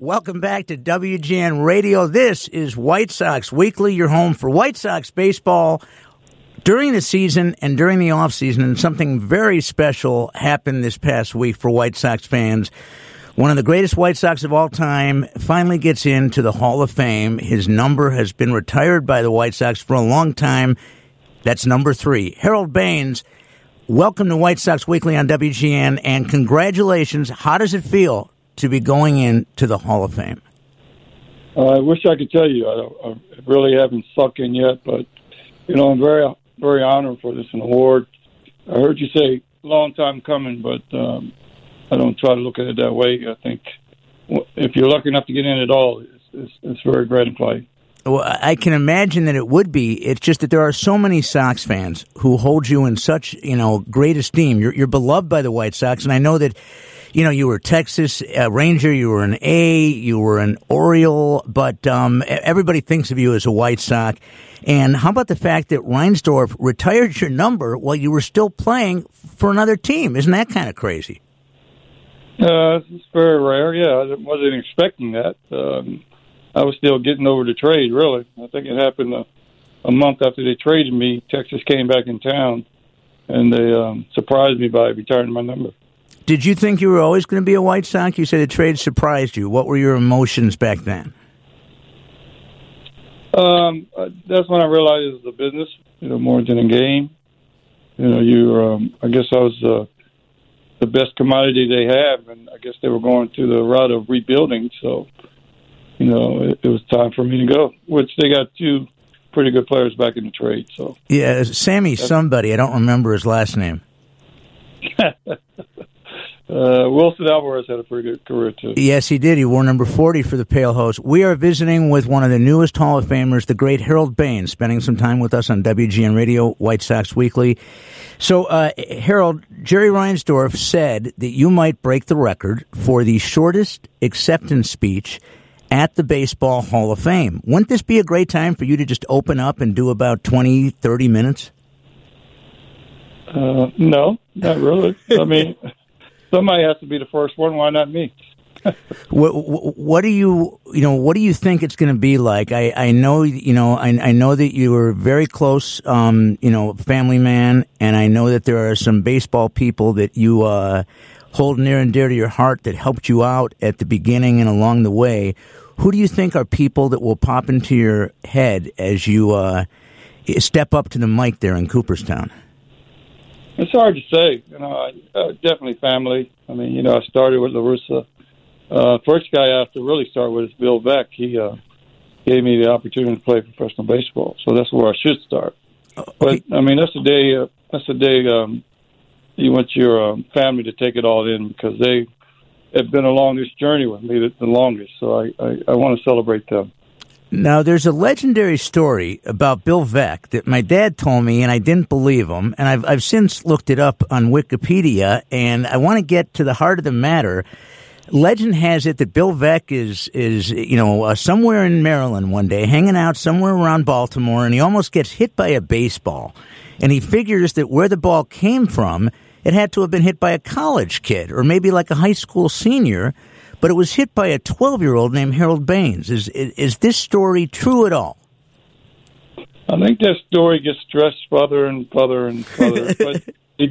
Welcome back to WGN Radio. This is White Sox Weekly, your home for White Sox baseball during the season and during the offseason. And something very special happened this past week for White Sox fans. One of the greatest White Sox of all time finally gets into the Hall of Fame. His number has been retired by the White Sox for a long time. That's number 3. Harold Baines, welcome to White Sox Weekly on WGN, and congratulations. How does it feel to be going into the Hall of Fame? I wish I could tell you. I really haven't sunk in yet, but, I'm very, very honored for this award. I heard you say long time coming, but I don't try to look at it that way. I think if you're lucky enough to get in at all, it's very gratifying. Well, I can imagine that it would be. It's just that there are so many Sox fans who hold you in such, great esteem. You're beloved by the White Sox, and I know that, you were a Texas Ranger, you were an A, you were an Oriole, but everybody thinks of you as a White Sox. And how about the fact that Reinsdorf retired your number while you were still playing for another team? Isn't that kind of crazy? It's very rare. Yeah, I wasn't expecting that. I was still getting over the trade, really. I think it happened a month after they traded me. Texas came back in town, and they surprised me by retiring my number. Did you think you were always going to be a White Sox? You said the trade surprised you. What were your emotions back then? That's when I realized it was a business, more than a game. I guess I was the best commodity they have, and I guess they were going through the route of rebuilding, so it was time for me to go, which they got 2 pretty good players back in the trade. So yeah, Sammy somebody, I don't remember his last name. Wilson Alvarez had a pretty good career, too. Yes, he did. He wore number 40 for the Pale Host. We are visiting with one of the newest Hall of Famers, the great Harold Baines, spending some time with us on WGN Radio, White Sox Weekly. So, Harold, Jerry Reinsdorf said that you might break the record for the shortest acceptance speech at the Baseball Hall of Fame. Wouldn't this be a great time for you to just open up and do about 20, 30 minutes? No, not really. I mean, somebody has to be the first one. Why not me? What do you think it's going to be like? I know, I know that you were very close, family man, and I know that there are some baseball people that you hold near and dear to your heart that helped you out at the beginning and along the way. Who do you think are people that will pop into your head as you step up to the mic there in Cooperstown? It's hard to say. Definitely family. I mean, I started with La Russa. First guy I have to really start with is Bill Veeck. He gave me the opportunity to play professional baseball, so that's where I should start. But I mean, that's the day. You want your family to take it all in because they have been along this journey with me the longest. So I want to celebrate them. Now, there's a legendary story about Bill Veeck that my dad told me, and I didn't believe him. And I've since looked it up on Wikipedia, and I want to get to the heart of the matter. Legend has it that Bill Veeck is somewhere in Maryland one day, hanging out somewhere around Baltimore, and he almost gets hit by a baseball. And he figures that where the ball came from, it had to have been hit by a college kid or maybe like a high school senior, but it was hit by a 12-year-old named Harold Baines. Is this story true at all? I think that story gets stretched further and further and further. But he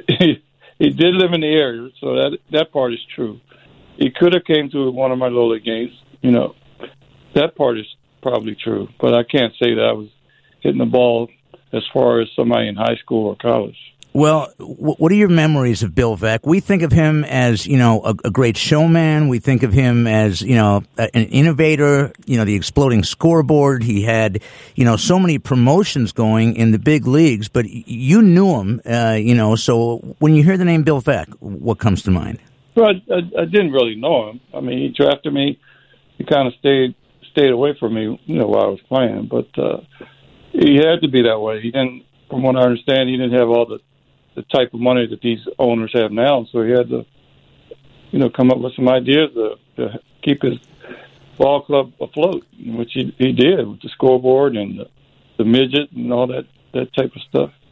did live in the area, so that part is true. He could have came to one of my low league games. That part is probably true. But I can't say that I was hitting the ball as far as somebody in high school or college. Well, what are your memories of Bill Veeck? We think of him as, a great showman. We think of him as, an innovator, the exploding scoreboard. He had, so many promotions going in the big leagues, but you knew him, so when you hear the name Bill Veeck, what comes to mind? Well, I didn't really know him. I mean, he drafted me. He kind of stayed away from me, while I was playing, but he had to be that way. He didn't, from what I understand, he didn't have all the type of money that these owners have now. So he had to, come up with some ideas to keep his ball club afloat, which he did with the scoreboard and the midget and all that type of stuff.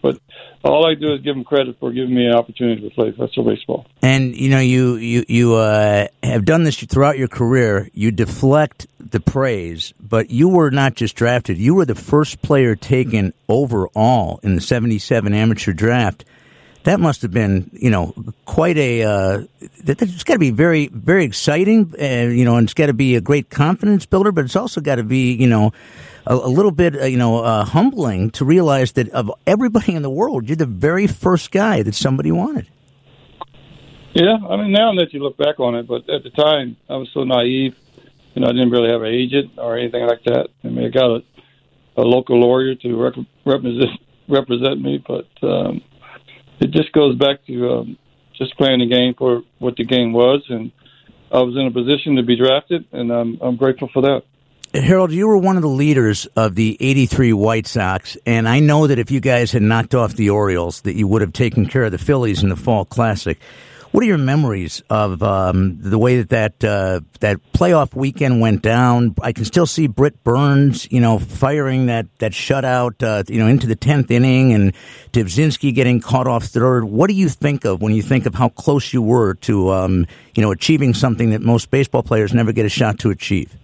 But all I do is give them credit for giving me an opportunity to play professional baseball. And, you have done this throughout your career. You deflect the praise, but you were not just drafted. You were the first player taken overall in the 77 amateur draft. That must have been, quite it's got to be very, very exciting, and it's got to be a great confidence builder, but it's also got to be, a little bit, humbling to realize that of everybody in the world, you're the very first guy that somebody wanted. Yeah, I mean, now that you look back on it, but at the time, I was so naive. I didn't really have an agent or anything like that. I mean, I got a local lawyer to represent me, but it just goes back to just playing the game for what the game was, and I was in a position to be drafted, and I'm grateful for that. Harold, you were one of the leaders of the '83 White Sox, and I know that if you guys had knocked off the Orioles, that you would have taken care of the Phillies in the Fall Classic. What are your memories of the way that playoff weekend went down? I can still see Britt Burns, firing that shutout, into the 10th inning, and Dubzinski getting caught off third. What do you think of when you think of how close you were to, achieving something that most baseball players never get a shot to achieve?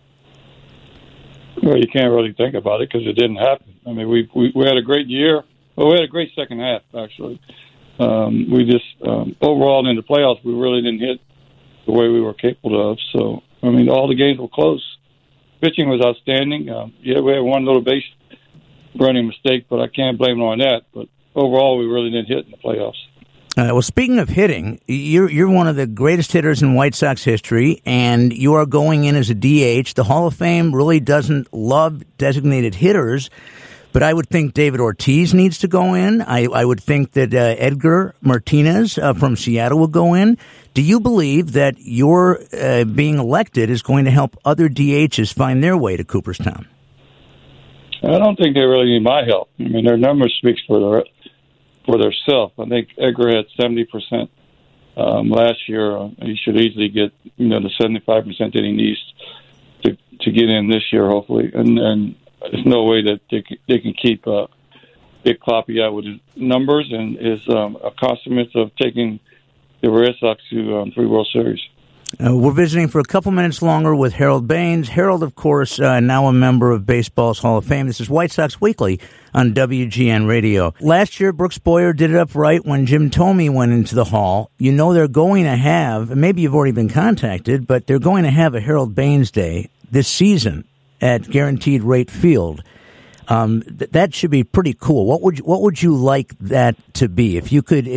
Well, you can't really think about it because it didn't happen. I mean, we had a great year. Well, we had a great second half, actually. We just, overall in the playoffs, we really didn't hit the way we were capable of. So, I mean, all the games were close. Pitching was outstanding. We had one little base running mistake, but I can't blame them on that. But overall, we really didn't hit in the playoffs. Well, speaking of hitting, you're one of the greatest hitters in White Sox history, and you are going in as a DH. The Hall of Fame really doesn't love designated hitters, but I would think David Ortiz needs to go in. I would think that Edgar Martinez from Seattle will go in. Do you believe that your being elected is going to help other DHs find their way to Cooperstown? I don't think they really need my help. I mean, their numbers speaks for themselves. I think Edgar had 70% last year. He should easily get the 75% that he needs to get in this year, hopefully. And there's no way that they can keep Big Kloppy out with his numbers and his accomplishments of taking the Red Sox to 3 World Series. We're visiting for a couple minutes longer with Harold Baines. Harold, of course, now a member of baseball's Hall of Fame. This is White Sox Weekly on WGN Radio. Last year, Brooks Boyer did it up right when Jim Thome went into the Hall. They're going to have, and maybe you've already been contacted, but they're going to have a Harold Baines Day this season at Guaranteed Rate Field. That should be pretty cool. What would you like that to be? If you could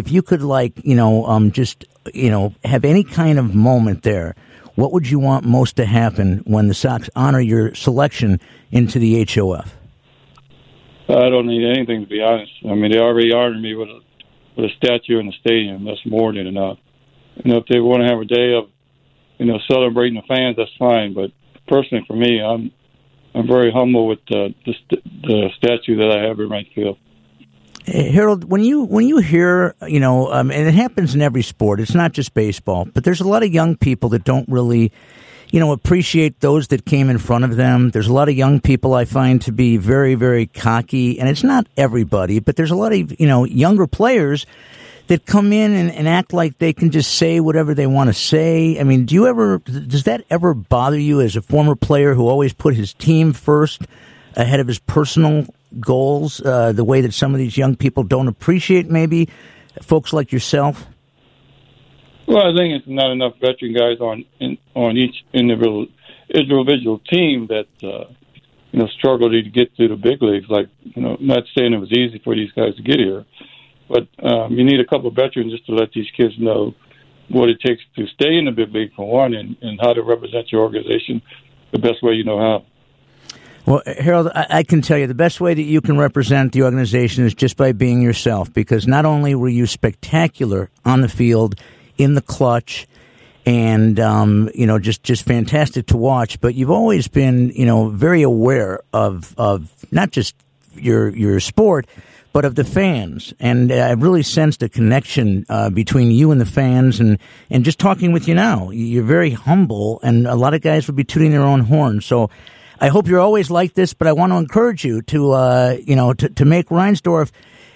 have any kind of moment there, what would you want most to happen when the Sox honor your selection into the HOF? I don't need anything, to be honest. I mean, they already honored me with a statue in the stadium. That's more than enough. If they want to have a day of, celebrating the fans, that's fine. But personally, for me, I'm very humble with the statue that I have in right field. Harold, when you hear, and it happens in every sport, it's not just baseball, but there's a lot of young people that don't really, appreciate those that came in front of them. There's a lot of young people I find to be very, very cocky, and it's not everybody, but there's a lot of, younger players that come in and act like they can just say whatever they want to say. I mean, does that ever bother you as a former player who always put his team first ahead of his personal goals, the way that some of these young people don't appreciate maybe folks like yourself? Well, I think it's not enough veteran guys on each individual team that struggle to get to the big leagues. Like, not saying it was easy for these guys to get here, but you need a couple of veterans just to let these kids know what it takes to stay in the big league, for one, and how to represent your organization the best way you know how. Well, Harold, I can tell you the best way that you can represent the organization is just by being yourself, because not only were you spectacular on the field, in the clutch, and, just fantastic to watch, but you've always been, very aware of not just your sport, but of the fans. And I've really sensed a connection between you and the fans, and just talking with you now. You're very humble, and a lot of guys would be tooting their own horn. So I hope you're always like this, but I want to encourage you to make Reinsdorf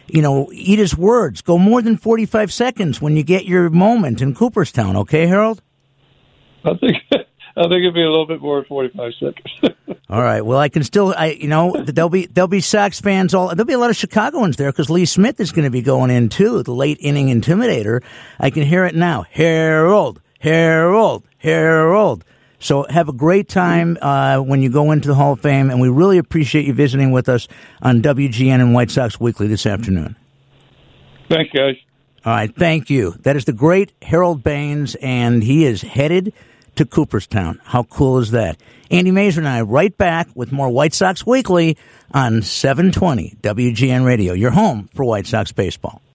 eat his words. Go more than 45 seconds when you get your moment in Cooperstown. Okay, Harold? I think it'd be a little bit more than 45 seconds. All right. Well, I can still, there'll be Sox fans. There'll be a lot of Chicagoans there because Lee Smith is going to be going in too. The late inning intimidator. I can hear it now. Harold, Harold, Harold. So have a great time when you go into the Hall of Fame, and we really appreciate you visiting with us on WGN and White Sox Weekly this afternoon. Thanks, guys. All right, thank you. That is the great Harold Baines, and he is headed to Cooperstown. How cool is that? Andy Mazer and I right back with more White Sox Weekly on 720 WGN Radio, your home for White Sox baseball.